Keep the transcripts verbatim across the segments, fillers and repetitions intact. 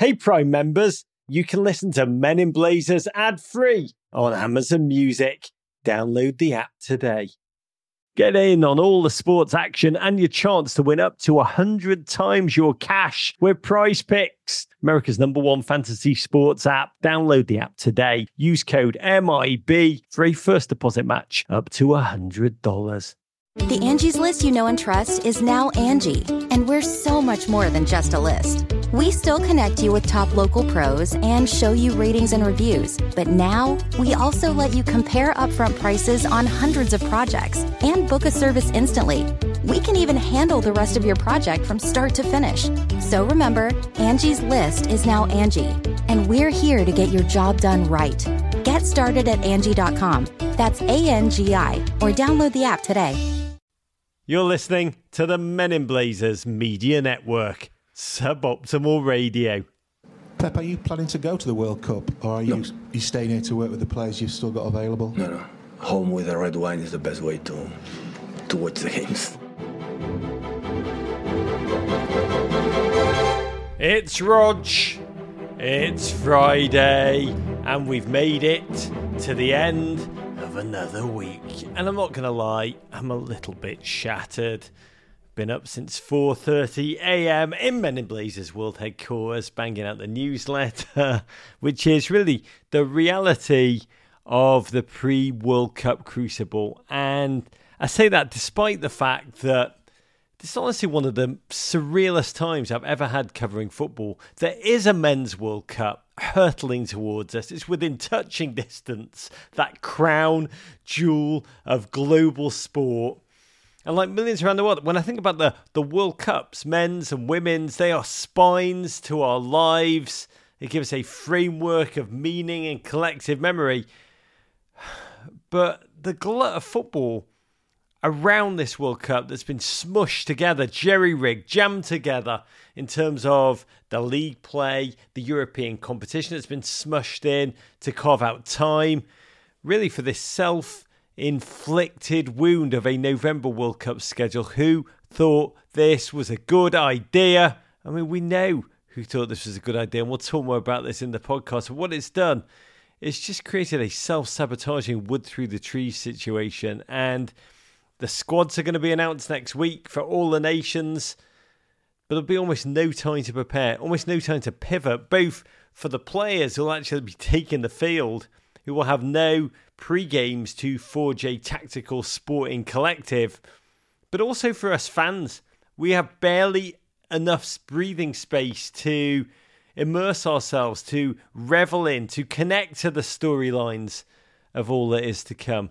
Hey, Prime members, you can listen to Men in Blazers ad-free on Amazon Music. Download the app today. Get in on all the sports action and your chance to win up to one hundred times your cash with Prize Picks, America's number one fantasy sports app. Download the app today. Use code M I B for a first deposit match up to one hundred dollars. The Angie's List you know and trust is now Angie, and we're so much more than just a list. We still connect you with top local pros and show you ratings and reviews, but now we also let you compare upfront prices on hundreds of projects and book a service instantly. We can even handle the rest of your project from start to finish. So remember, Angie's List is now Angie, and we're here to get your job done right. Get started at Angie dot com. That's A N G I, or download the app today. You're listening to the Men in Blazers Media Network, Suboptimal Radio. Pep, are you planning to go to the World Cup, or are you, no. you staying here to work with the players you've still got available? No, no. Home with a red wine is the best way to to watch the games. It's Rog. It's Friday, and we've made it to the end of another week. And I'm not going to lie, I'm a little bit shattered. Been up since four thirty a.m. in Men in Blazers World Headquarters, banging out the newsletter, which is really the reality of the pre-World Cup crucible. And I say that despite the fact that this is honestly one of the surrealest times I've ever had covering football. There is a Men's World Cup hurtling towards us. It's within touching distance, that crown jewel of global sport. And like millions around the world, when I think about the, the World Cups, men's and women's, they are spines to our lives. They give us a framework of meaning and collective memory. But the glut of football around this World Cup that's been smushed together, jerry-rigged, jammed together in terms of the league play, the European competition that's been smushed in to carve out time, really for this self-inflicted wound of a November World Cup schedule. Who thought this was a good idea? I mean, we know who thought this was a good idea, and we'll talk more about this in the podcast. But what it's done, it's just created a self-sabotaging wood through the trees situation, and the squads are going to be announced next week for all the nations, but there'll be almost no time to prepare, almost no time to pivot, both for the players who will actually be taking the field, who will have no pre-games to forge a tactical sporting collective, but also for us fans. We have barely enough breathing space to immerse ourselves, to revel in, to connect to the storylines of all that is to come.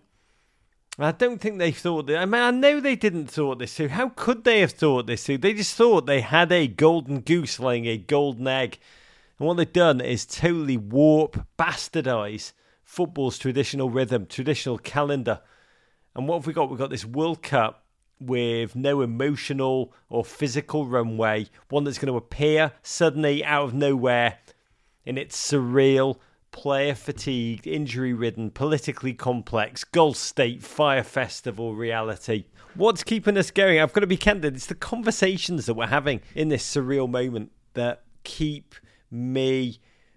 I don't think they thought that. I mean, I know they didn't thought this through. How could they have thought this through? They just thought they had a golden goose laying a golden egg. And what they've done is totally warp, bastardise football's traditional rhythm, traditional calendar. And what have we got? We've got this World Cup with no emotional or physical runway. One that's going to appear suddenly out of nowhere in its surreal, player-fatigued, injury-ridden, politically complex, Gulf State Fire Festival reality. What's keeping us going? I've got to be candid. It's the conversations that we're having in this surreal moment that keep me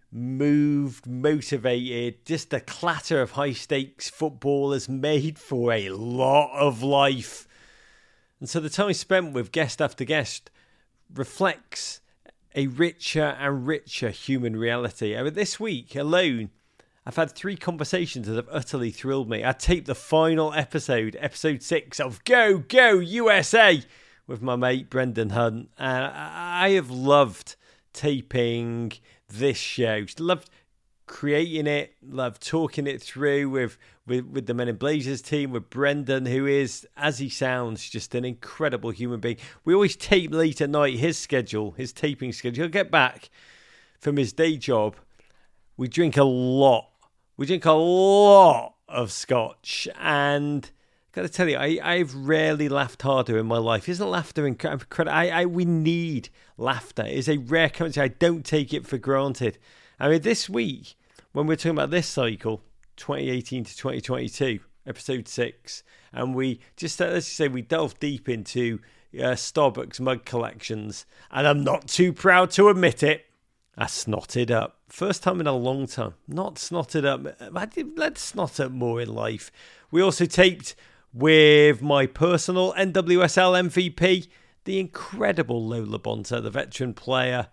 moved, motivated. Just the clatter of high-stakes football has made for a lot of life. And so the time spent with guest after guest reflects a richer and richer human reality. I mean, this week alone, I've had three conversations that have utterly thrilled me. I taped the final episode, episode six of Go, Go, U S A, with my mate Brendan Hunt. And I have loved taping this show. Loved creating it, loved talking it through with, with, with the Men in Blazers team, with Brendan, who is, as he sounds, just an incredible human being. We always tape late at night, his schedule, his taping schedule. He'll get back from his day job. We drink a lot. We drink a lot of scotch. And I've got to tell you, I, I've rarely laughed harder in my life. Isn't laughter incredible? I, I, we need laughter. It's a rare currency. I don't take it for granted. I mean, this week, when we're talking about this cycle, twenty eighteen to twenty twenty-two, episode six, and we just, let's just say we delve deep into uh, Starbucks mug collections, and I'm not too proud to admit it, I snotted up. First time in a long time. Not snotted up. Let's snot up more in life. We also taped with my personal N W S L M V P, the incredible Lo LaBonta, the veteran player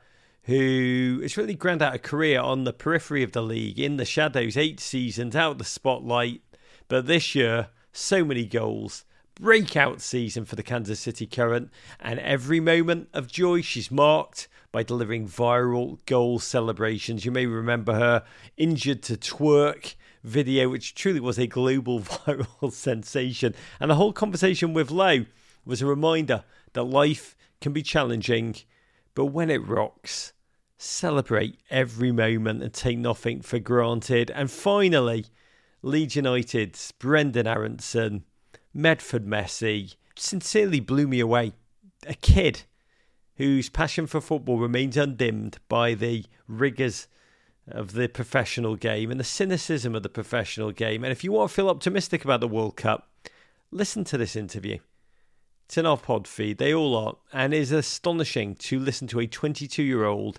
who has really ground out a career on the periphery of the league, in the shadows, eight seasons, out of the spotlight. But this year, so many goals. Breakout season for the Kansas City Current, and every moment of joy she's marked by delivering viral goal celebrations. You may remember her injured to twerk video, which truly was a global viral sensation. And the whole conversation with Lo was a reminder that life can be challenging, but when it rocks, celebrate every moment and take nothing for granted. And finally, Leeds United's Brendan Aronson, Medford Messi, sincerely blew me away. A kid whose passion for football remains undimmed by the rigours of the professional game and the cynicism of the professional game. And if you want to feel optimistic about the World Cup, listen to this interview. It's in our pod feed. They all are. And it is astonishing to listen to a twenty-two-year-old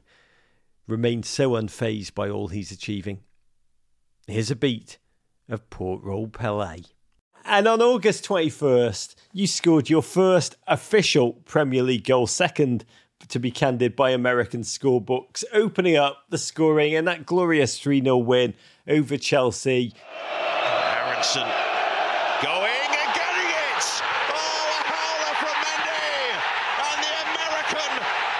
remain so unfazed by all he's achieving. Here's a beat of Port Royal Pelé. And on August twenty-first, you scored your first official Premier League goal, second to be candid by American scorebooks, opening up the scoring in that glorious three nil win over Chelsea. Aronson going and getting it! Oh, a howler from Mendy! And the American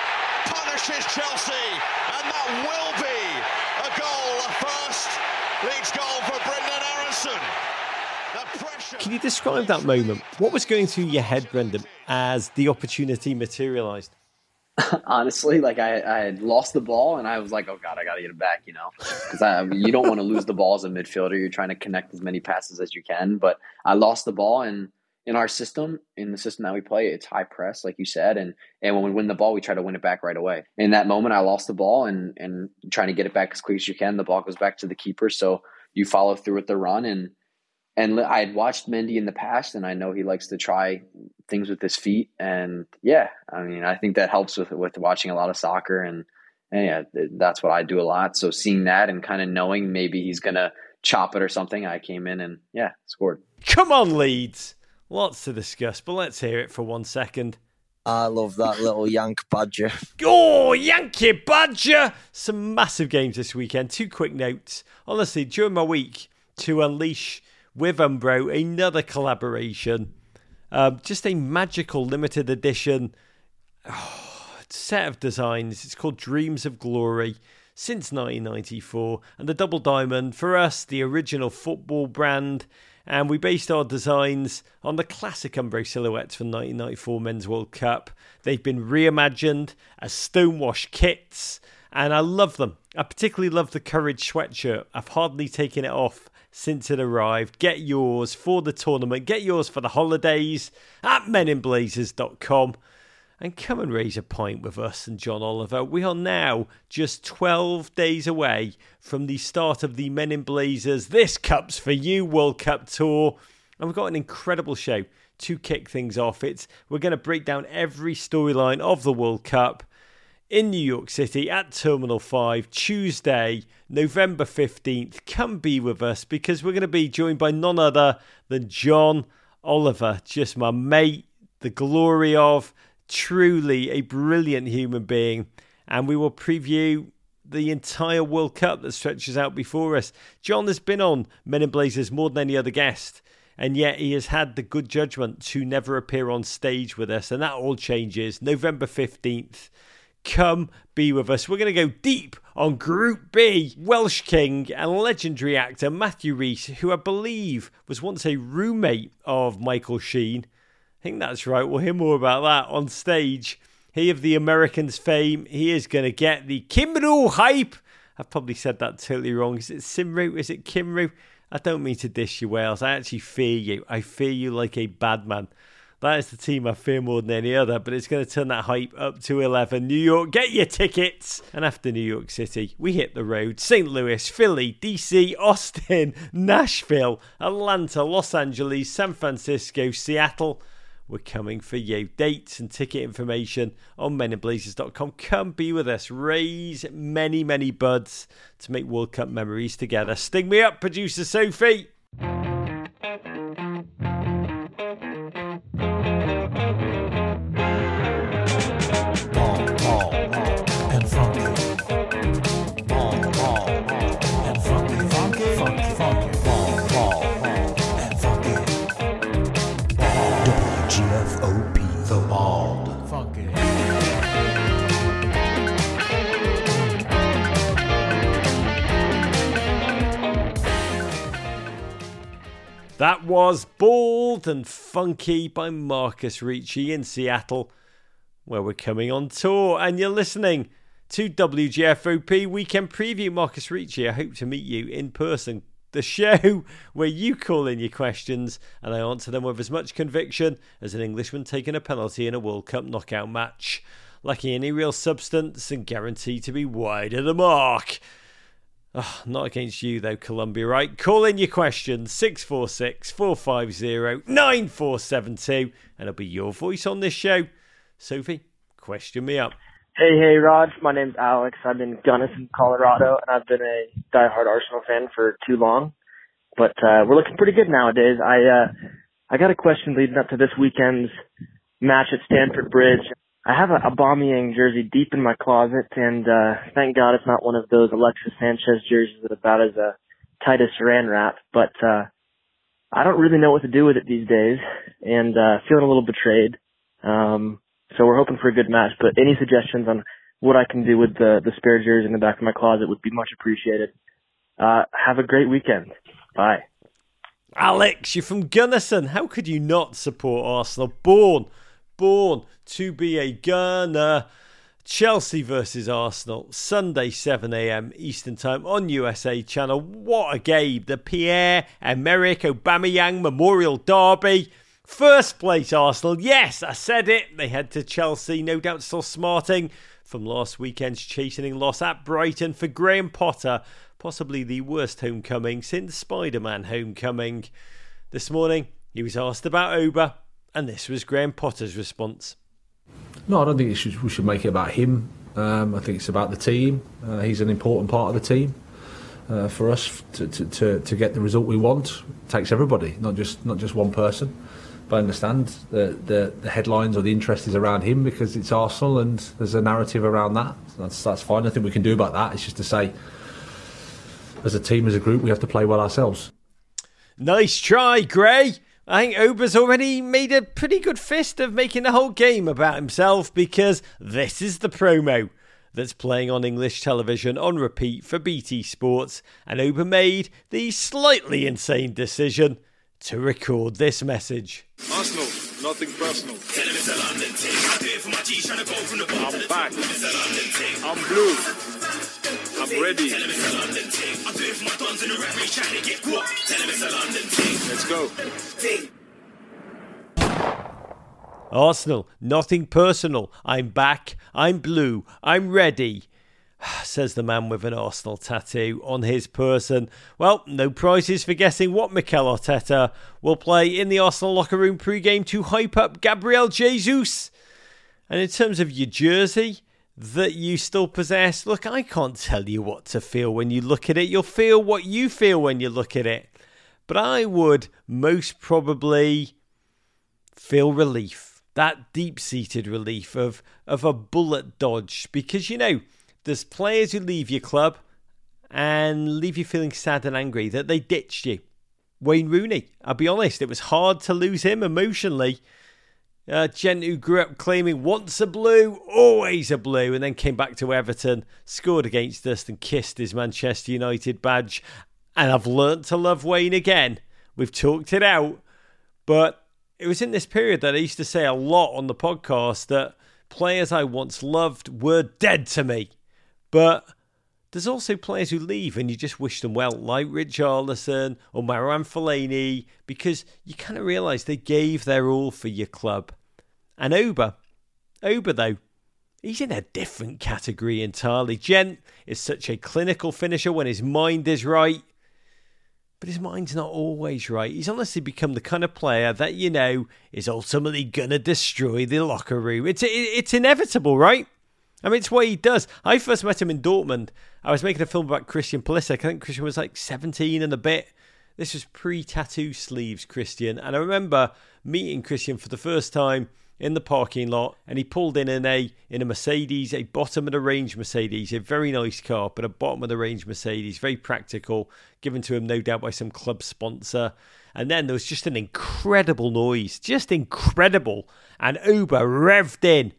punishes Chelsea, and that will be a goal, a first Leeds goal for Brendan Aronson. Can you describe that moment? What was going through your head, Brendan, as the opportunity materialised? Honestly, like I, I had lost the ball and I was like, oh God, I got to get it back, you know, because I, you don't want to lose the ball as a midfielder. You're trying to connect as many passes as you can. But I lost the ball, and in our system, in the system that we play, it's high press, like you said. And, and when we win the ball, we try to win it back right away. In that moment, I lost the ball and, and trying to get it back as quick as you can. The ball goes back to the keeper. So you follow through with the run. And And I had watched Mendy in the past, and I know he likes to try things with his feet. And yeah, I mean, I think that helps with with watching a lot of soccer. And, and yeah, that's what I do a lot. So seeing that and kind of knowing maybe he's going to chop it or something, I came in and yeah, scored. Come on, Leeds. Lots to discuss, but let's hear it for one second. I love that little Yank Badger. Oh, Yankee Badger! Some massive games this weekend. Two quick notes. Honestly, during my week to unleash with Umbro, another collaboration. Um, just a magical limited edition oh, set of designs. It's called Dreams of Glory since nineteen ninety-four. And the Double Diamond, for us, the original football brand. And we based our designs on the classic Umbro silhouettes from nineteen ninety-four Men's World Cup. They've been reimagined as Stonewash kits, and I love them. I particularly love the Courage sweatshirt. I've hardly taken it off since it arrived. Get yours for the tournament. Get yours for the holidays at men in blazers dot com. And come and raise a pint with us and John Oliver. We are now just twelve days away from the start of the Men in Blazers This Cup's for You World Cup Tour. And we've got an incredible show to kick things off. It's We're going to break down every storyline of the World Cup in New York City at Terminal five, Tuesday, November fifteenth. Come be with us, because we're going to be joined by none other than John Oliver, just my mate, the glory of, truly a brilliant human being. And we will preview the entire World Cup that stretches out before us. John has been on Men in Blazers more than any other guest, and yet he has had the good judgment to never appear on stage with us. And that all changes November fifteenth. Come be with us. We're going to go deep on Group B. Welsh King and legendary actor Matthew Rhys, who I believe was once a roommate of Michael Sheen. I think that's right. We'll hear more about that on stage. He of the Americans fame. He is going to get the Cymru hype. I've probably said that totally wrong. Is it Cymru? Is it Cymru? I don't mean to dish you, Wales. I actually fear you. I fear you like a bad man. That is the team I fear more than any other, but it's going to turn that hype up to eleven. New York, get your tickets. And after New York City, we hit the road. Saint Louis, Philly, D C, Austin, Nashville, Atlanta, Los Angeles, San Francisco, Seattle. we're coming for you. Dates and ticket information on men in blazers dot com. Come be with us. Raise many, many buds to make World Cup memories together. Sting me up, producer Sophie. That was Bald and Funky by Marcus Ricci in Seattle, where we're coming on tour. And you're listening to W G F O P Weekend Preview. Marcus Ricci, I hope to meet you in person. The show where you call in your questions and I answer them with as much conviction as an Englishman taking a penalty in a World Cup knockout match. Lacking any real substance and guaranteed to be wide of the mark. Oh, not against you though, Colombia, right? Call in your questions, six four six, four five zero, nine four seven two, and it'll be your voice on this show. Sophie, question me up. Hey, hey, Rod. My name's Alex. I'm in Gunnison, Colorado, and I've been a diehard Arsenal fan for too long. But uh, we're looking pretty good nowadays. I uh, I got a question leading up to this weekend's match at Stamford Bridge. I have a Aubameyang jersey deep in my closet, and uh, thank God it's not one of those Alexis Sanchez jerseys that about as a tight as Saran wrap. But uh, I don't really know what to do with it these days, and uh, feeling a little betrayed. Um, so we're hoping for a good match. But any suggestions on what I can do with the, the spare jersey in the back of my closet would be much appreciated. Uh, have a great weekend. Bye. Alex, you're from Gunnison. How could you not support Arsenal? Born, born to be a Gunner. Chelsea versus Arsenal, Sunday seven a.m. Eastern Time on U S A Channel. What a game. The Pierre-Emerick Aubameyang Memorial Derby. First place Arsenal. Yes, I said it. They head to Chelsea, no doubt still smarting from last weekend's chastening loss at Brighton for Graham Potter. Possibly the worst homecoming since Spider-Man Homecoming. This morning, he was asked about Oba, and this was Graham Potter's response. No, I don't think it should, we should make it about him. Um, I think it's about the team. Uh, he's an important part of the team. Uh, for us to, to, to, to get the result we want, it takes everybody, not just not just one person. But I understand the, the, the headlines or the interest is around him because it's Arsenal and there's a narrative around that. So that's, that's fine. Nothing we can do about that. It's just to say, as a team, as a group, we have to play well ourselves. Nice try, Gray. I think Oba's already made a pretty good fist of making the whole game about himself because this is the promo that's playing on English television on repeat for B T Sports, and Oba made the slightly insane decision to record this message. Arsenal, nothing personal. I'm back. I'm blue. I'm ready. Let's go. Arsenal, nothing personal. I'm back. I'm blue. I'm ready. Says the man with an Arsenal tattoo on his person. Well, no prizes for guessing what Mikel Arteta will play in the Arsenal locker room pre-game to hype up Gabriel Jesus. And in terms of your jersey that you still possess, look, I can't tell you what to feel when you look at it. You'll feel what you feel when you look at it. But I would most probably feel relief. That deep-seated relief of, of a bullet dodge. Because, you know, there's players who leave your club and leave you feeling sad and angry that they ditched you. Wayne Rooney, I'll be honest, it was hard to lose him emotionally. A gent who grew up claiming once a blue, always a blue, and then came back to Everton, scored against us and kissed his Manchester United badge. And I've learnt to love Wayne again. We've talked it out. But it was in this period that I used to say a lot on the podcast that players I once loved were dead to me. But there's also players who leave and you just wish them well, like Richarlison or Marouane Fellaini, because you kind of realise they gave their all for your club. And Oba, Oba though, he's in a different category entirely. Gent is such a clinical finisher when his mind is right. but his mind's not always right. He's honestly become the kind of player that, you know, is ultimately going to destroy the locker room. It's it's inevitable, right? I mean, it's what he does. I first met him in Dortmund. I was making a film about Christian Pulisic. I think Christian was like seventeen and a bit. This was pre-tattoo sleeves Christian. And I remember meeting Christian for the first time in the parking lot, and he pulled in in a in a Mercedes, a bottom of the range Mercedes, a very nice car, but a bottom of the range Mercedes, very practical, given to him no doubt by some club sponsor. And then there was just an incredible noise, just incredible. And Uber revved in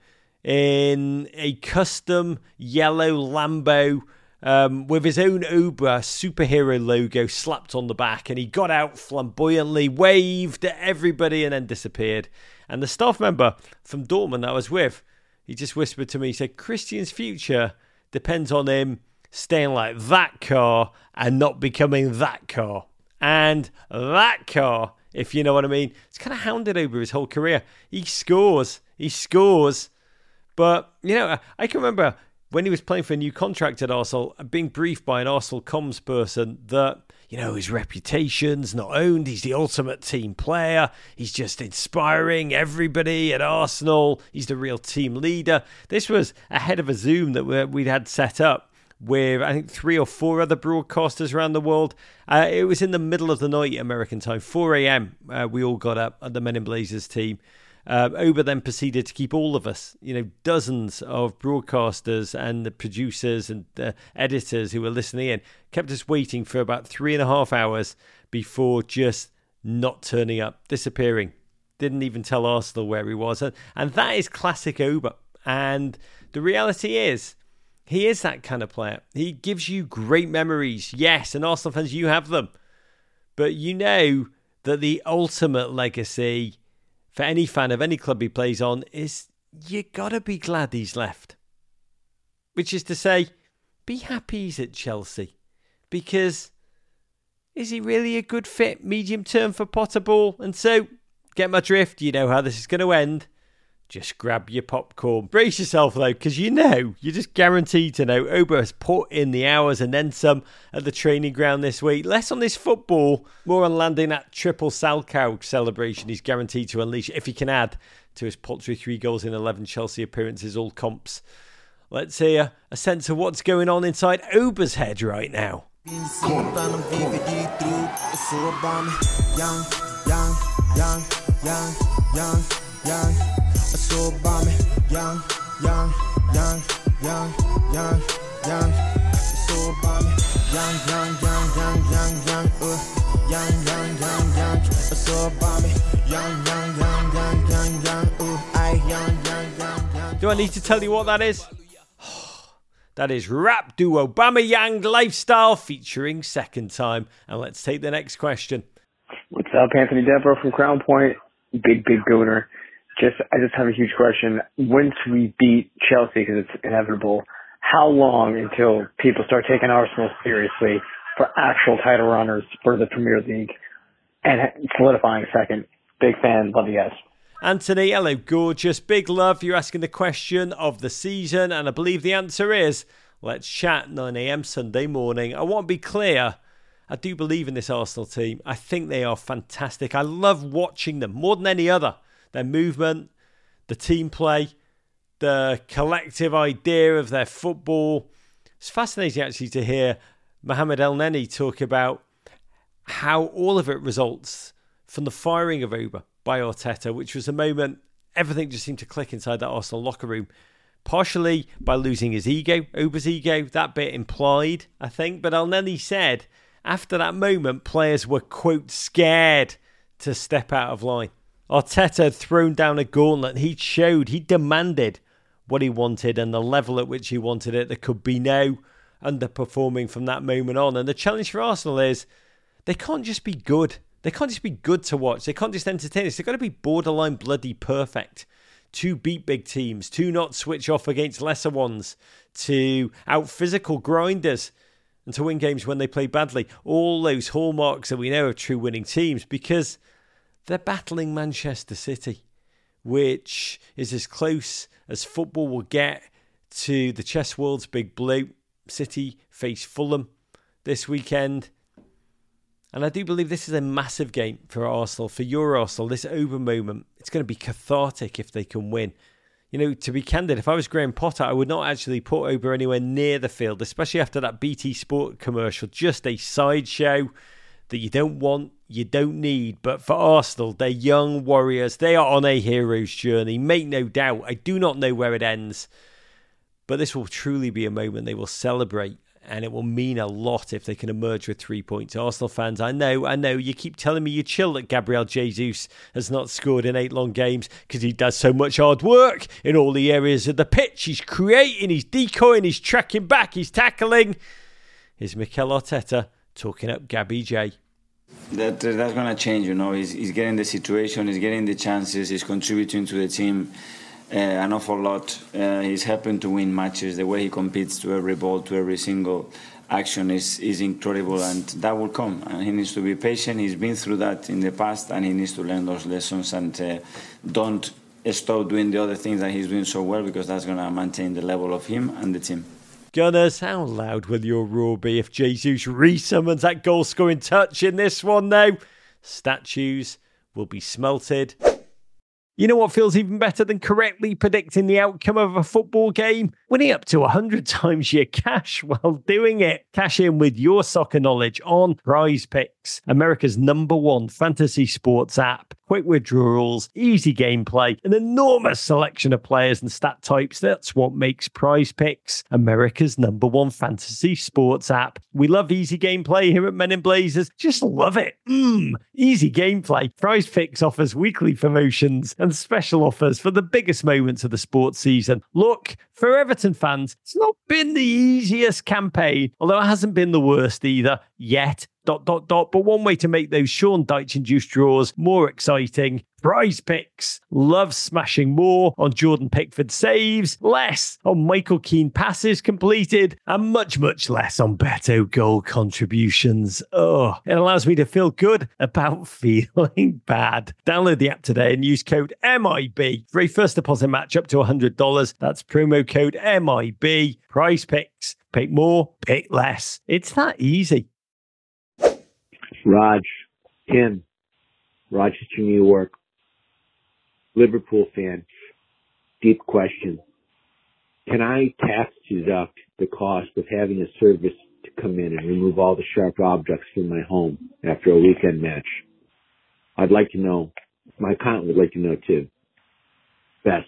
in a custom yellow Lambo um, with his own Uber superhero logo slapped on the back, and he got out flamboyantly, waved at everybody, and then disappeared. And the staff member from Dortmund that I was with, he just whispered to me, he said, Christian's future depends on him staying like that car and not becoming that car. And that car, if you know what I mean, it's kind of hounded over his whole career. He scores, he scores. But, you know, I can remember when he was playing for a new contract at Arsenal, being briefed by an Arsenal comms person that, you know, his reputation's not owned. He's the ultimate team player. He's just inspiring everybody at Arsenal. He's the real team leader. This was ahead of a Zoom that we'd had set up with, I think, three or four other broadcasters around the world. Uh, it was in the middle of the night, American time, four a.m. Uh, we all got up at the Men in Blazers team. Uh, Oba then proceeded to keep all of us, you know, dozens of broadcasters and the producers and the editors who were listening in, kept us waiting for about three and a half hours before just not turning up, disappearing. Didn't even tell Arsenal where he was. And, and that is classic Oba. And the reality is, he is that kind of player. He gives you great memories. Yes, and Arsenal fans, you have them. But you know that the ultimate legacy for any fan of any club he plays on is you gotta be glad he's left. Which is to say, be happy he's at Chelsea. Because is he really a good fit medium term for Potterball? And so, get my drift, you know how this is going to end. Just grab your popcorn. Brace yourself though, because you know, you're just guaranteed to know Oba has put in the hours and then some at the training ground this week. Less on this football, more on landing that triple Salcow celebration he's guaranteed to unleash if he can add to his paltry three goals in eleven Chelsea appearances, all comps. Let's hear a sense of what's going on inside Oba's head right now. So bomb young, young, young, young, young, young. So bomb young, young, young, young, young, young, uh, young, young, young, young. So bomb young, young, young, young, young, young, uh, I young, young, young, young. Do I need to tell you what that is? That is rap duo Aubameyang Lifestyle featuring Second Time. And let's take the next question. What's up, Anthony Devereaux from Crown Point? Big, big gooner. Just, I just have a huge question. Once we beat Chelsea, because it's inevitable, how long until people start taking Arsenal seriously for actual title runners for the Premier League and solidifying second? Big fan. Love you guys. Anthony, hello, gorgeous. Big love. You're asking the question of the season, and I believe the answer is let's chat nine a.m. Sunday morning. I want to be clear. I do believe in this Arsenal team. I think they are fantastic. I love watching them more than any other. Their movement, the team play, the collective idea of their football. It's fascinating actually to hear Mohamed Elneny talk about how all of it results from the firing of Oba by Arteta, which was a moment everything just seemed to click inside that Arsenal locker room. Partially by losing his ego, Oba's ego, that bit implied, I think. But Elneny said after that moment, players were, quote, scared to step out of line. Arteta had thrown down a gauntlet. He showed, he demanded what he wanted and the level at which he wanted it. There could be no underperforming from that moment on. And the challenge for Arsenal is they can't just be good. They can't just be good to watch. They can't just entertain us. They've got to be borderline bloody perfect to beat big teams, to not switch off against lesser ones, to out-physical grinders and to win games when they play badly. All those hallmarks that we know of true winning teams, because they're battling Manchester City, which is as close as football will get to the chess world's big blue. City face Fulham this weekend. And I do believe this is a massive game for Arsenal, for your Arsenal, this over moment. It's going to be cathartic if they can win. You know, to be candid, if I was Graham Potter, I would not actually put Ober anywhere near the field, especially after that B T Sport commercial. Just a sideshow that you don't want, you don't need. But for Arsenal, they're young warriors. They are on a hero's journey. Make no doubt. I do not know where it ends. But this will truly be a moment they will celebrate. And it will mean a lot if they can emerge with three points. Arsenal fans, I know, I know, you keep telling me you chill that Gabriel Jesus has not scored in eight long games because he does so much hard work in all the areas of the pitch. He's creating, he's decoying, he's tracking back, he's tackling. Here's Mikel Arteta talking up Gabby J. That, that's going to change, you know. He's, he's getting the situation, he's getting the chances, he's contributing to the team. Uh, an awful lot. Uh, he's helping to win matches. The way he competes to every ball, to every single action is, is incredible, and that will come. And he needs to be patient. He's been through that in the past, and he needs to learn those lessons and uh, don't stop doing the other things that he's doing so well, because that's going to maintain the level of him and the team. Gunners, how loud will your roar be if Jesus re-summons that goal-scoring touch in this one now? Statues will be smelted. You know what feels even better than correctly predicting the outcome of a football game? Winning up to one hundred times your cash while doing it. Cash in with your soccer knowledge on Prize Picks, America's number one fantasy sports app. Quick withdrawals, easy gameplay, an enormous selection of players and stat types. That's what makes Prize Picks America's number one fantasy sports app. We love easy gameplay here at Men in Blazers. Just love it. Mmm, easy gameplay. Prize Picks offers weekly promotions and special offers for the biggest moments of the sports season. Look, for Everton fans, it's not been the easiest campaign, although it hasn't been the worst either yet. Dot, dot, dot. But one way to make those Sean Dyche-induced draws more exciting. Prize Picks loves smashing more on Jordan Pickford saves, less on Michael Keane passes completed, and much, much less on Beto goal contributions. Oh, it allows me to feel good about feeling bad. Download the app today and use code M I B for a first deposit match up to one hundred dollars. That's promo code M I B. Prize Picks. Pick more, pick less. It's that easy. Raj, Tim, Rochester, New York, Liverpool fan, deep question. Can I tax deduct the cost of having a service to come in and remove all the sharp objects from my home after a weekend match? I'd like to know. My accountant would like to know too. Best.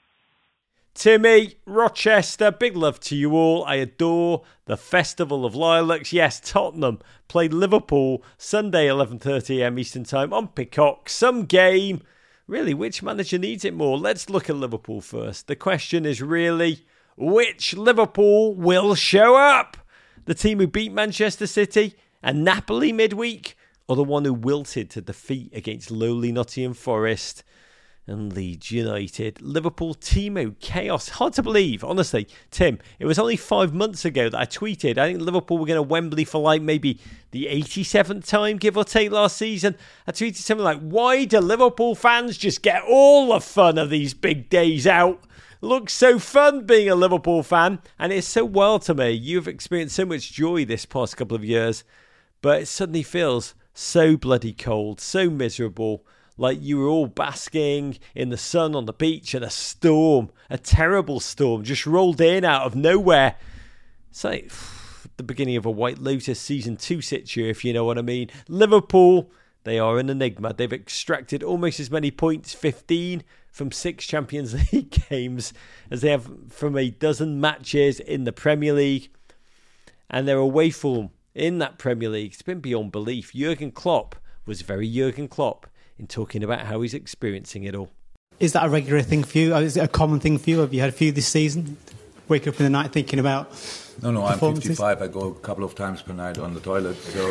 Timmy, Rochester, big love to you all. I adore the Festival of Lilacs. Yes, Tottenham played Liverpool Sunday, eleven thirty a.m. Eastern Time on Peacock. Some game. Really, which manager needs it more? Let's look at Liverpool first. The question is really, which Liverpool will show up? The team who beat Manchester City and Napoli midweek, or the one who wilted to defeat against lowly Nottingham Forest and Leeds United? Liverpool Timo chaos. Hard to believe, honestly. Tim, it was only five months ago that I tweeted I think Liverpool were going to Wembley for like maybe the eighty-seventh time, give or take, last season. I tweeted something like, why do Liverpool fans just get all the fun of these big days out? Looks so fun being a Liverpool fan, and it's so wild to me. You've experienced so much joy this past couple of years, but it suddenly feels so bloody cold, so miserable. Like you were all basking in the sun on the beach and a storm, a terrible storm, just rolled in out of nowhere. It's like the beginning of a White Lotus season two situ, if you know what I mean. Liverpool, they are an enigma. They've extracted almost as many points, fifteen, from six Champions League games as they have from a dozen matches in the Premier League. And their away form in that Premier League, it's been beyond belief. Jurgen Klopp was very Jurgen Klopp in talking about how he's experiencing it all. Is that a regular thing for you? Is it a common thing for you? Have you had a few this season? Wake up in the night thinking about No, no, I'm fifty-five. I go a couple of times per night on the toilet. So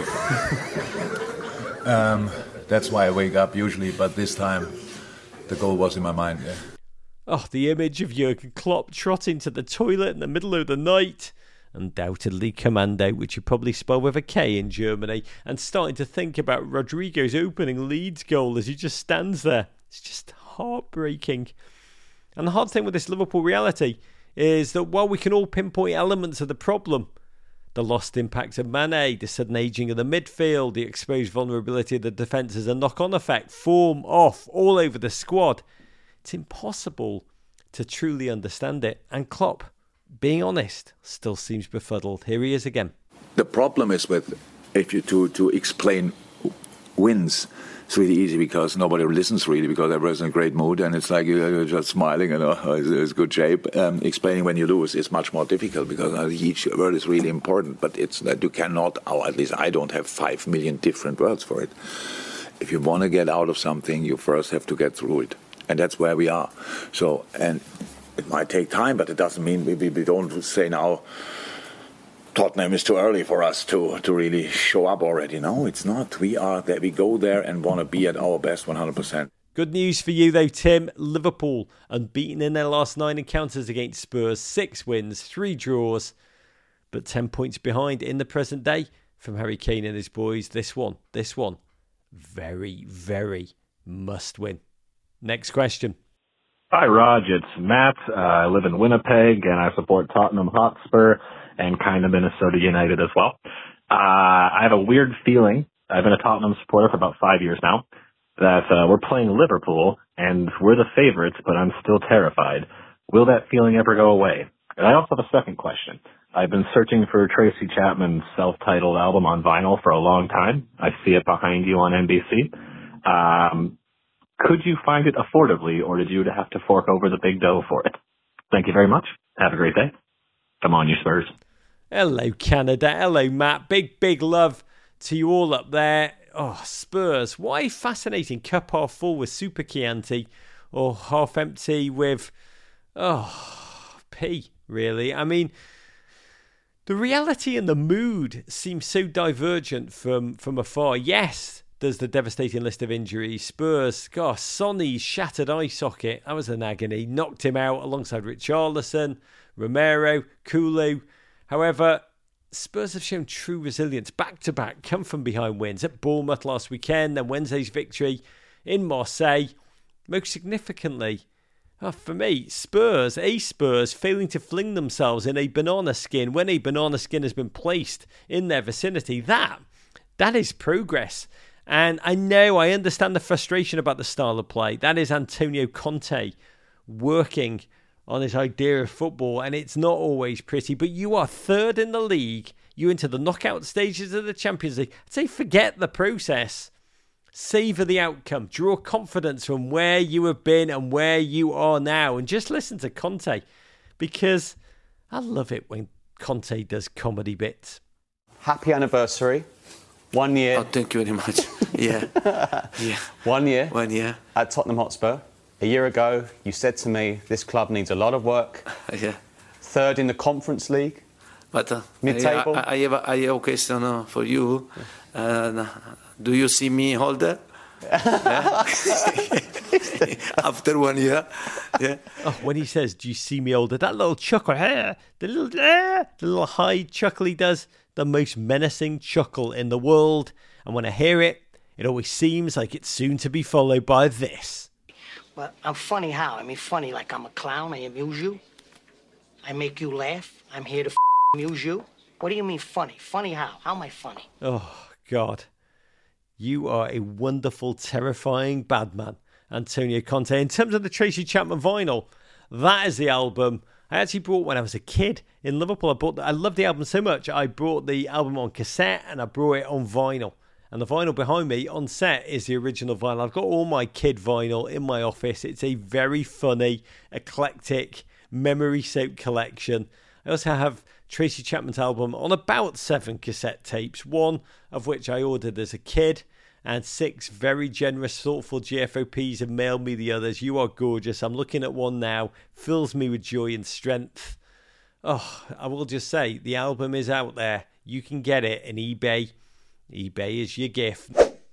um, that's why I wake up usually. But this time, the goal was in my mind, yeah. Oh, the image of Jurgen Klopp trotting to the toilet in the middle of the night. Undoubtedly Commando, which you probably spell with a K in Germany, and starting to think about Rodrigo's opening Leeds goal as he just stands there. It's just heartbreaking. And the hard thing with this Liverpool reality is that while we can all pinpoint elements of the problem, The lost impact of Mane, the sudden ageing of the midfield, the exposed vulnerability of the defence as a knock-on effect, form off all over the squad. It's impossible to truly understand it. And Klopp, being honest, still seems befuddled. Here he is again. The problem is with, if you to, to explain wins, it's really easy because nobody listens really, because everyone's in a great mood and it's like you're just smiling and oh, it's, it's good shape. Um, explaining when you lose is much more difficult because each word is really important, but it's that you cannot, or at least I don't have five million different words for it. If you want to get out of something, you first have to get through it. And that's where we are. So, and it might take time, but it doesn't mean we, we, we don't say now, Tottenham is too early for us to, to really show up already. No, it's not. We are there. We go there and want to be at our best one hundred percent. Good news for you though, Tim. Liverpool unbeaten in their last nine encounters against Spurs. Six wins, three draws, but ten points behind in the present day from Harry Kane and his boys. This one, this one, very, very must win. Next question. Hi, Raj. It's Matt. Uh, I live in Winnipeg and I support Tottenham Hotspur and kind of Minnesota United as well. Uh, I have a weird feeling, I've been a Tottenham supporter for about five years now, that uh, we're playing Liverpool and we're the favorites, but I'm still terrified. Will that feeling ever go away? And I also have a second question. I've been searching for Tracy Chapman's self-titled album on vinyl for a long time. I see it behind you on N B C. Um, could you find it affordably, or did you have to fork over the big dough for it? Thank you very much. Have a great day. Come on, you Spurs. Hello, Canada. Hello, Matt. Big, big love to you all up there. Oh, Spurs. Why fascinating cup half full with Super Chianti or half empty with, oh, P, really. I mean, the reality and the mood seem so divergent from, from afar. Yes, there's the devastating list of injuries. Spurs, gosh, Sonny's shattered eye socket. That was an agony. Knocked him out alongside Richarlison, Romero, Kulu. However, Spurs have shown true resilience. Back-to-back, come from behind wins at Bournemouth last weekend, then Wednesday's victory in Marseille. Most significantly, oh, for me, Spurs, a Spurs, failing to fling themselves in a banana skin when a banana skin has been placed in their vicinity. That, that is progress. And I know, I understand the frustration about the style of play. That is Antonio Conte working on his idea of football, and it's not always pretty, but you are third in the league. You're into the knockout stages of the Champions League. I'd say forget the process. Savour the outcome. Draw confidence from where you have been and where you are now. And just listen to Conte, because I love it when Conte does comedy bits. Happy anniversary. One year. Oh, thank you very much. Yeah. yeah. One year. One year. At Tottenham Hotspur. A year ago, you said to me, this club needs a lot of work. Yeah. Third in the Conference League. But uh, mid-table. I, I, I, have a, I have a question uh, for you. Uh, do you see me older? After one year. Yeah. Oh, when he says, do you see me older? That little chuckle, the little, the little high chuckle he does, the most menacing chuckle in the world. And when I hear it, it always seems like it's soon to be followed by this. Well, I'm funny how? I mean, funny like I'm a clown. I amuse you. I make you laugh. I'm here to f- amuse you. What do you mean funny? Funny how? How am I funny? Oh, God. You are a wonderful, terrifying bad man, Antonio Conte. In terms of the Tracy Chapman vinyl, that is the album I actually bought when I was a kid in Liverpool. I bought. The, I love the album so much, I brought the album on cassette and I brought it on vinyl. And the vinyl behind me on set is the original vinyl. I've got all my kid vinyl in my office. It's a very funny, eclectic, memory-soaked collection. I also have Tracy Chapman's album on about seven cassette tapes, one of which I ordered as a kid, and six very generous, thoughtful G F O Ps have mailed me the others. You are gorgeous. I'm looking at one now. Fills me with joy and strength. Oh, I will just say, the album is out there. You can get it on eBay. eBay is your gift.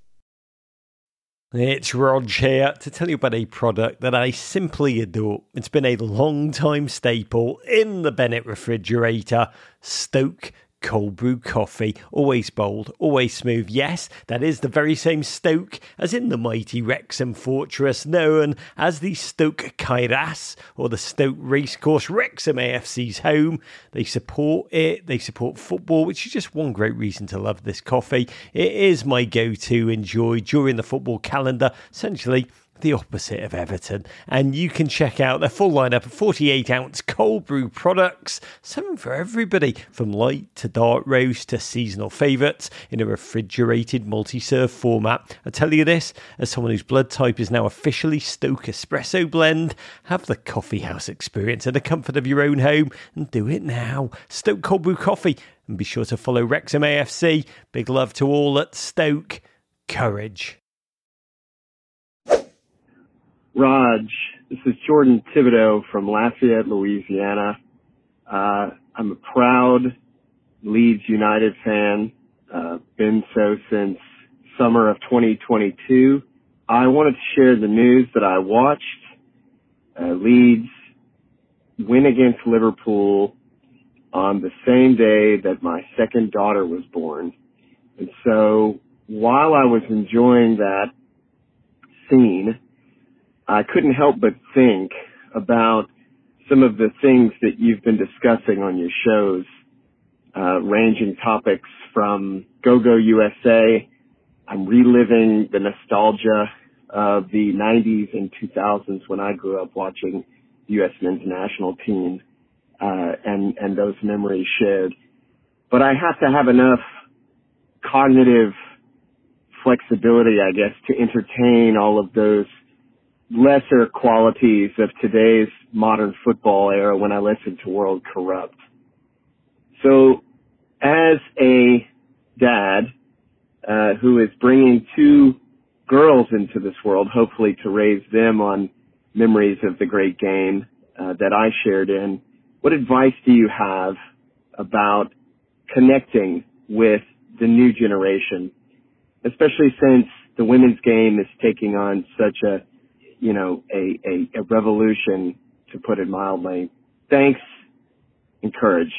It's Rog here to tell you about a product that I simply adore. It's been a long time staple in the Bennett refrigerator, Stoke cold brew coffee. Always bold, always smooth. Yes, that is the very same Stoke as in the mighty Wrexham fortress known as the Stoke Kairas or the Stoke Racecourse, Wrexham A F C's home. They support it. They support football, which is just one great reason to love this coffee. It is my go-to enjoy during the football calendar, essentially the opposite of Everton. And you can check out their full lineup of forty-eight ounce cold brew products, something for everybody, from light to dark roast to seasonal favourites in a refrigerated multi-serve format. I tell you this, as someone whose blood type is now officially Stoke Espresso Blend, have the coffee house experience in the comfort of your own home and do it now. Stoke Cold Brew Coffee, and be sure to follow Wrexham A F C. Big love to all at Stoke. Courage. Raj, this is Jordan Thibodeau from Lafayette, Louisiana. Uh, I'm a proud Leeds United fan, uh, been so since summer of twenty twenty-two. I wanted to share the news that I watched uh, Leeds win against Liverpool on the same day that my second daughter was born. And so while I was enjoying that scene, I couldn't help but think about some of the things that you've been discussing on your shows, uh, ranging topics from Go-Go U S A. I'm reliving the nostalgia of the nineties and two thousands when I grew up watching the U S men's national team, uh, and, and those memories shared. But I have to have enough cognitive flexibility, I guess, to entertain all of those lesser qualities of today's modern football era when I listen to World Corrupt. So as a dad uh, who is bringing two girls into this world, hopefully to raise them on memories of the great game uh, that I shared in, what advice do you have about connecting with the new generation, especially since the women's game is taking on such a you know, a, a, a revolution, to put it mildly. Thanks. Encourage.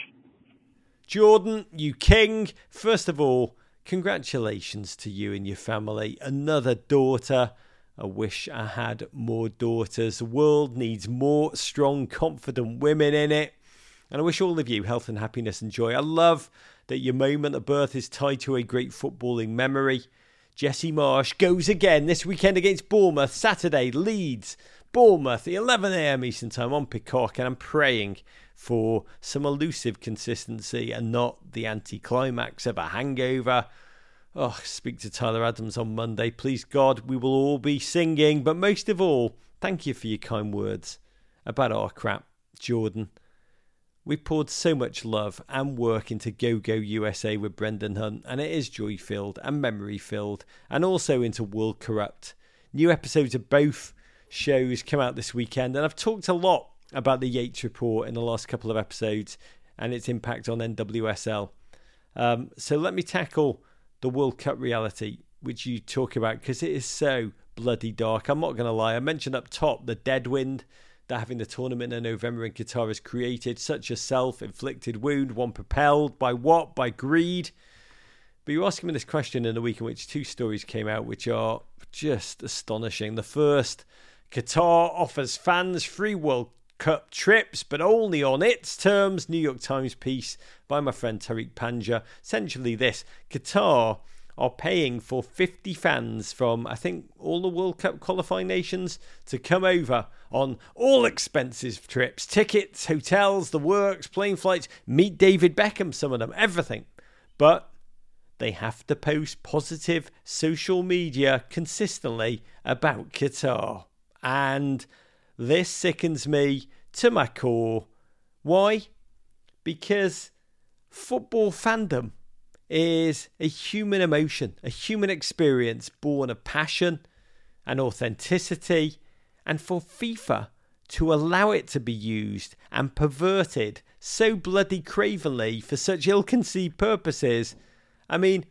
Jordan, you king. First of all, congratulations to you and your family. Another daughter. I wish I had more daughters. The world needs more strong, confident women in it. And I wish all of you health and happiness and joy. I love that your moment of birth is tied to a great footballing memory. Jesse Marsh goes again this weekend against Bournemouth. Saturday, Leeds, Bournemouth, eleven a.m. Eastern Time on Peacock. And I'm praying for some elusive consistency and not the anticlimax of a hangover. Oh, speak to Tyler Adams on Monday. Please, God, we will all be singing. But most of all, thank you for your kind words about our crap, Jordan. We poured so much love and work into Go-Go U S A with Brendan Hunt, and it is joy-filled and memory-filled, and also into World Corrupt. New episodes of both shows come out this weekend, and I've talked a lot about the Yates Report in the last couple of episodes and its impact on N W S L. Um, so let me tackle the World Cup reality, which you talk about, because it is so bloody dark. I'm not going to lie. I mentioned up top the deadwind that having the tournament in November in Qatar has created, such a self-inflicted wound, one propelled by what? By greed. But you're asking me this question in a week in which two stories came out which are just astonishing. The first, Qatar offers fans free World Cup trips, but only on its terms. New York Times piece by my friend Tariq Panja. Essentially this, Qatar are paying for fifty fans from, I think, all the World Cup qualifying nations to come over on all expenses trips, tickets, hotels, the works, plane flights, meet David Beckham, some of them, everything. But they have to post positive social media consistently about Qatar. And this sickens me to my core. Why? Because football fandom is a human emotion, a human experience born of passion and authenticity, and for FIFA to allow it to be used and perverted so bloody cravenly for such ill-conceived purposes. I mean,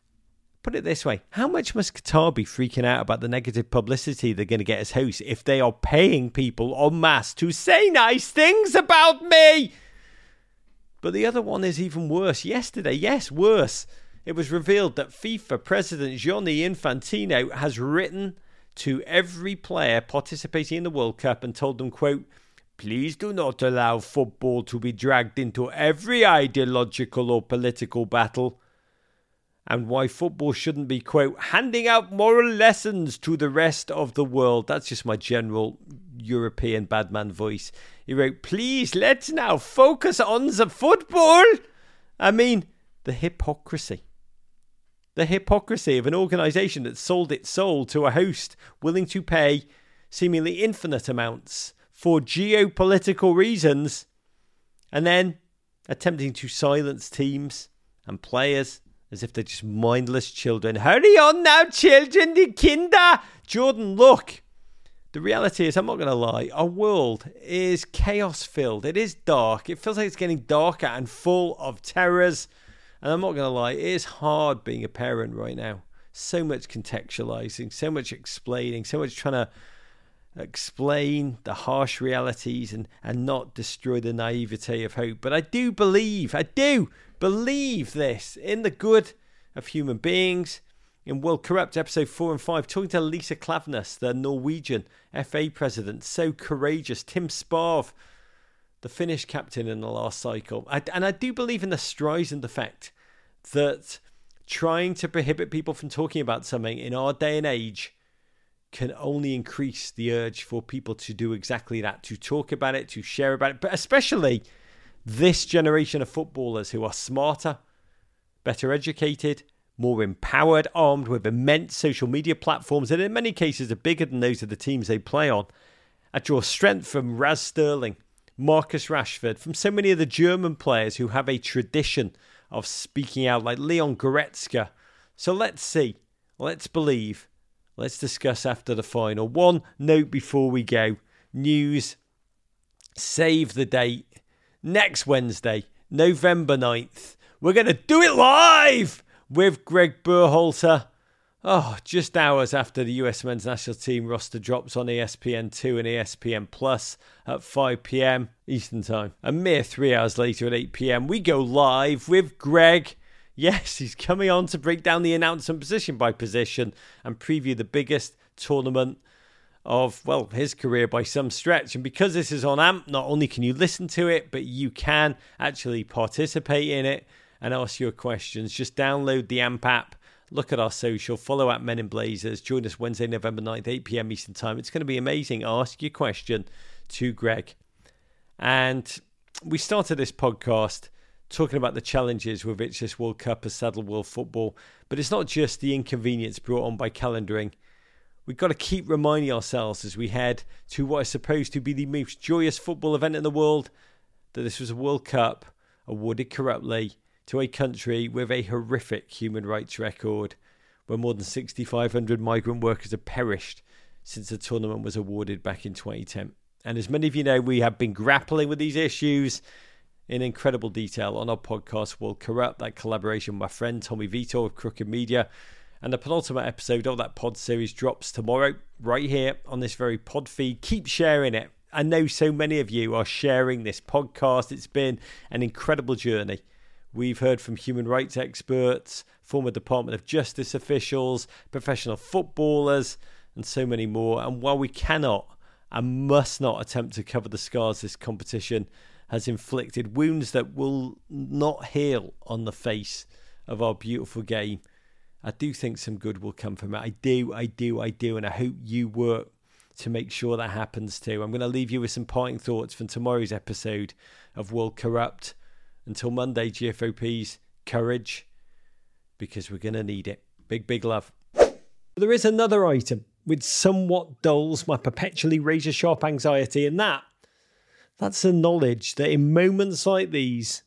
put it this way, how much must Qatar be freaking out about the negative publicity they're going to get as hosts if they are paying people en masse to say nice things about me? But the other one is even worse. Yesterday, yes, worse. It was revealed that FIFA President Gianni Infantino has written to every player participating in the World Cup and told them, quote, "Please do not allow football to be dragged into every ideological or political battle." And why football shouldn't be, quote, "handing out moral lessons to the rest of the world." That's just my general European badman voice. He wrote, "Please, let's now focus on the football." I mean, the hypocrisy. The hypocrisy of an organisation that sold its soul to a host willing to pay seemingly infinite amounts for geopolitical reasons, and then attempting to silence teams and players as if they're just mindless children. Hurry on now, children, die Kinder! Jordan, look. The reality is, I'm not going to lie, our world is chaos-filled. It is dark. It feels like it's getting darker and full of terrors. And I'm not going to lie, it is hard being a parent right now. So much contextualising, so much explaining, so much trying to explain the harsh realities and, and not destroy the naivete of hope. But I do believe, I do believe this in the good of human beings. In World Corrupt, episode four and five, talking to Lisa Klaveness, the Norwegian F A president, so courageous. Tim Sparv, the Finnish captain in the last cycle. I, and I do believe in the Streisand effect, that trying to prohibit people from talking about something in our day and age can only increase the urge for people to do exactly that, to talk about it, to share about it, but especially this generation of footballers who are smarter, better educated, more empowered, armed with immense social media platforms, and in many cases are bigger than those of the teams they play on. I draw strength from Raz Sterling, Marcus Rashford, from so many of the German players who have a tradition of speaking out, like Leon Goretzka. So let's see, let's believe, let's discuss after the final. One note before we go, news, save the date, next Wednesday, November ninth, we're going to do it live with Greg Berhalter. Oh, just hours after the U S men's national team roster drops on E S P N two and E S P N Plus at five p.m. Eastern Time. A mere three hours later at eight p.m, we go live with Greg. Yes, he's coming on to break down the announcement position by position and preview the biggest tournament of, well, his career by some stretch. And because this is on A M P, not only can you listen to it, but you can actually participate in it and ask your questions. Just download the A M P app. Look at our social, follow at Men in Blazers. Join us Wednesday, November ninth, eight p.m. Eastern Time. It's going to be amazing. Ask your question to Greg. And we started this podcast talking about the challenges with which this World Cup has saddled world football. But it's not just the inconvenience brought on by calendaring. We've got to keep reminding ourselves as we head to what is supposed to be the most joyous football event in the world, that this was a World Cup awarded corruptly to a country with a horrific human rights record, where more than six thousand five hundred migrant workers have perished since the tournament was awarded back in twenty ten. And as many of you know, we have been grappling with these issues in incredible detail on our podcast, World Corrupt, that collaboration with my friend Tommy Vito of Crooked Media. And the penultimate episode of that pod series drops tomorrow, right here on this very pod feed. Keep sharing it. I know so many of you are sharing this podcast. It's been an incredible journey. We've heard from human rights experts, former Department of Justice officials, professional footballers, and so many more. And while we cannot and must not attempt to cover the scars this competition has inflicted, wounds that will not heal on the face of our beautiful game, I do think some good will come from it. I do, I do, I do. And I hope you work to make sure that happens too. I'm going to leave you with some parting thoughts from tomorrow's episode of World Corrupt. Until Monday, G F O Ps, courage, because we're going to need it. Big, big love. There is another item which somewhat dulls my perpetually razor-sharp anxiety, and that, that's the knowledge that in moments like these,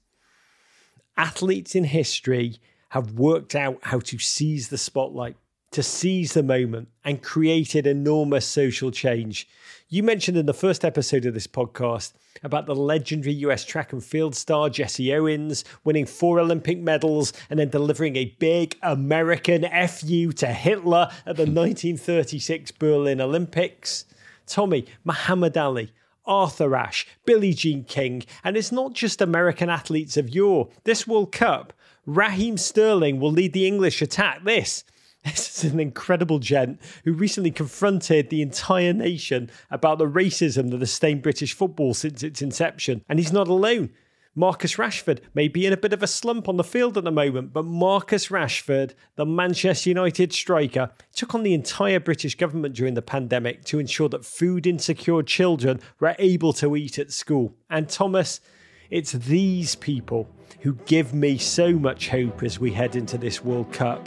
athletes in history have worked out how to seize the spotlight, to seize the moment and created enormous social change. You mentioned in the first episode of this podcast about the legendary U S track and field star Jesse Owens winning four Olympic medals and then delivering a big American F U to Hitler at the nineteen thirty-six Berlin Olympics. Tommy, Muhammad Ali, Arthur Ashe, Billie Jean King, and it's not just American athletes of yore. This World Cup, Raheem Sterling will lead the English attack. This This is an incredible gent who recently confronted the entire nation about the racism that has stained British football since its inception. And he's not alone. Marcus Rashford may be in a bit of a slump on the field at the moment, but Marcus Rashford, the Manchester United striker, took on the entire British government during the pandemic to ensure that food-insecure children were able to eat at school. And Thomas, it's these people who give me so much hope as we head into this World Cup.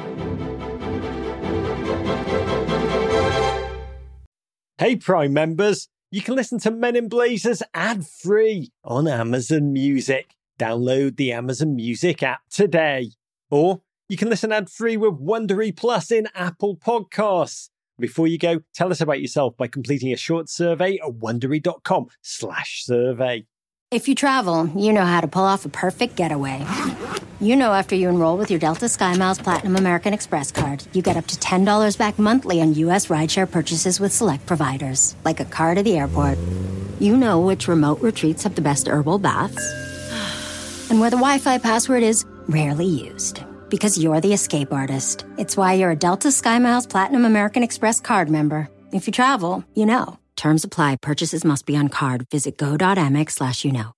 Hey Prime members, you can listen to Men in Blazers ad-free on Amazon Music. Download the Amazon Music app today. Or you can listen ad-free with Wondery Plus in Apple Podcasts. Before you go, tell us about yourself by completing a short survey at wondery.com slash survey. If you travel, you know how to pull off a perfect getaway. You know after you enroll with your Delta SkyMiles Platinum American Express card, you get up to ten dollars back monthly on U S rideshare purchases with select providers, like a car to the airport. You know which remote retreats have the best herbal baths, and where the Wi-Fi password is rarely used. Because you're the escape artist. It's why you're a Delta SkyMiles Platinum American Express card member. If you travel, you know. Terms apply. Purchases must be on card. Visit go.amex slash you know.